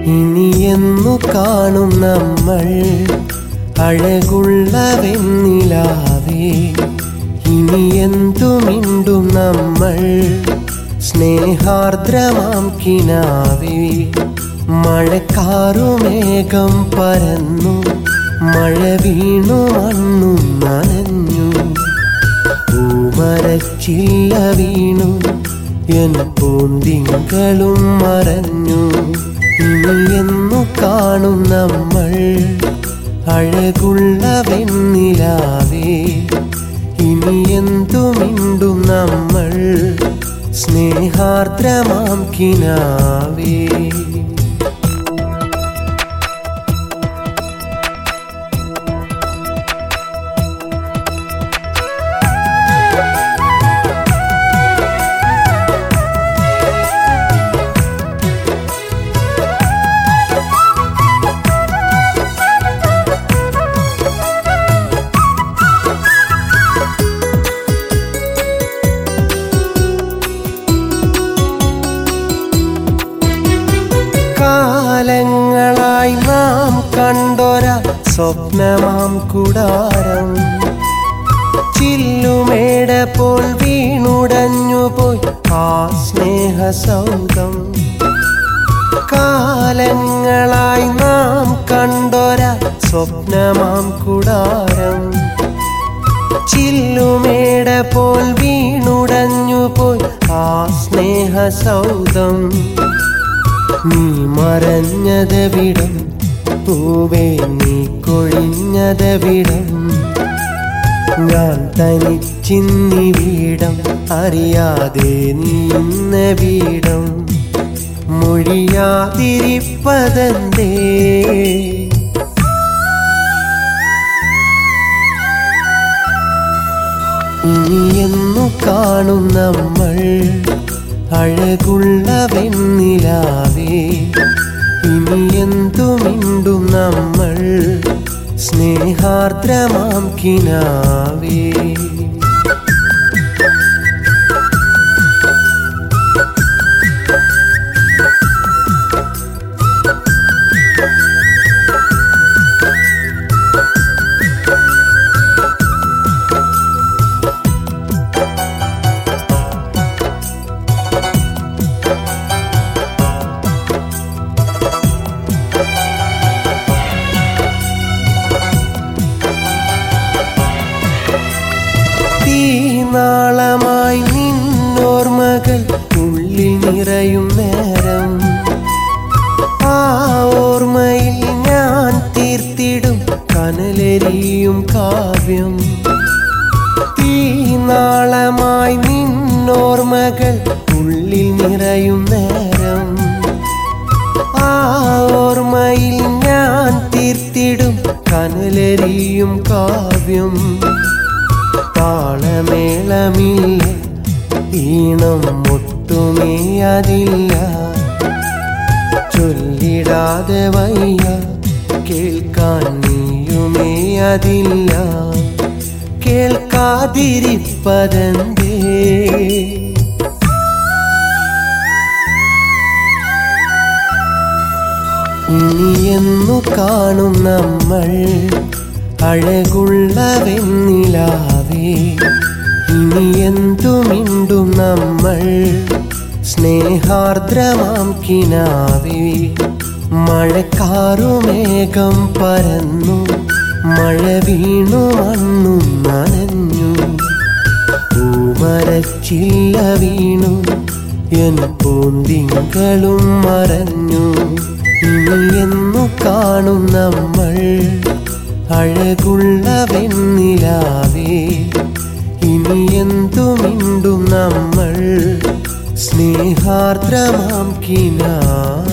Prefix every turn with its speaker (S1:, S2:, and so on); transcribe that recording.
S1: ഇനിയെന്നു കാണും നമ്മൾ അഴകുള്ള വെണ്ണിലാവേ. ഇനിയെന്തു മിണ്ടും നമ്മൾ സ്നേഹാർദ്രമാം കിനാവേ. മഴക്കാറുമേഘം പരന്നു, മഴ വീണു മണ്ണും നനഞ്ഞു. പൂമരച്ചില്ല വീണു, എൻ പൂന്തിങ്കളും മറഞ്ഞു. ഇനിയെന്നു കാണും നമ്മൾ അഴകുള്ള വെണ്ണിലാവേ. ഇനിയെന്തു മിണ്ടും നമ്മൾ സ്നേഹാർദ്രമാം കിനാവേ. കാലങ്ങളായി നാം കണ്ടൊര സ്വപ്നമാം കൂടാരം ചില്ലുമേട പോൽ വീണുടഞ്ഞുപോയി ആ സ്നേഹസൗധം. കാലങ്ങളായി നാം കണ്ടൊര സ്വപ്നമാം കൂടാരം ചില്ലുമേട പോൽ വീണുടഞ്ഞുപോയി ആ സ്നേഹസൗധം. നീ മറഞ്ഞതെവിടം പൂവേ, നീ കൊഴിഞ്ഞതെവിടം. ഞാൻ തനിച്ചിന്നിവിടം അറിയാതെ നീ ഇന്നവിടം. മൊഴിയാതിരിപ്പതന്തേ ഇനിയെന്നു കാണും നമ്മൾ അഴകുള്ള വെണ്ണിലാവേ. ഇനിയെന്തു മിണ്ടും നമ്മൾ സ്നേഹാർദ്രമാം കിനാവേ. നാളമായി നിന്നോർമകൾ ഉള്ളിൽ നിറയും നേരം ആ ഓർമ്മയിൽ ഞാൻ തീർത്തിടും കനലെരിയും കാവ്യം. ഈ നാളമായി നിന്നോർമകൾ ഉള്ളിൽ നിറയും നേരം ആ ഓർമ്മയിൽ ഞാൻ തീർത്തിടും കനലെരിയും കാവ്യം. താളമേളമില്ല, ഈണം ഒട്ടുമേ അതില്ല. ചൊല്ലിടാതെ വയ്യ, കേൾക്കാൻ നീയുമേ അതില്ല. കേൾക്കാതിരിപ്പതന്തേ ഇനിയെന്നു കാണും നമ്മൾ അഴകുള്ള വെണ്ണിലാവേ. ഇനിയെന്തു മിണ്ടും നമ്മൾ സ്നേഹാർദ്രമാം കിനാവേ. മഴക്കാറുമേഘം പരന്നു, മഴ വീണു മണ്ണും നനഞ്ഞു. പൂമരച്ചില്ല വീണു, എൻ പൂന്തിങ്കളും മറഞ്ഞു. ഇനിയെന്നു കാണും നമ്മൾ അഴകുള്ള വെണ്ണിലാവേ. ഇനിയെന്തു മിണ്ടും നമ്മൾ സ്നേഹാർദ്രമാം കിനാവേ.